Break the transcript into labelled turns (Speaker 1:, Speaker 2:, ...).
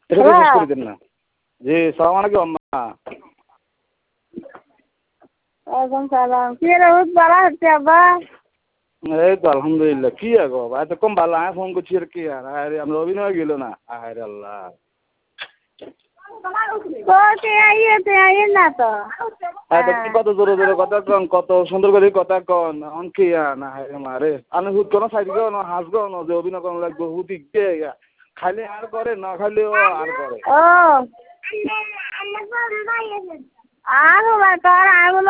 Speaker 1: এটা শেষ করে দেন না। জি সালাম আলাইকুম আম্মা।
Speaker 2: ওয়ালাইকুম সালাম। কি রে ভালো হচ্ছে আব্বা?
Speaker 1: এই তো আলহামদুলিল্লাহ। কি আগো এতক্ষণ ভালো আমি ফোন করছি আর কি আর আরে আমরা অভিনয় গেল না আরে আল্লাহ।
Speaker 2: তো তে আইয়ে না তো।
Speaker 1: এতক্ষণ কত জোরে জোরে কথা কন কত সুন্দর করে কথা কন অন কি না হায় মারে আমি হুট কোনো সাইড গো না হাস গো না যে অভিনয় করা লাগবে হুটি গে খালি আর করে না খালি ও আর করে।
Speaker 2: ও আর বাবা আর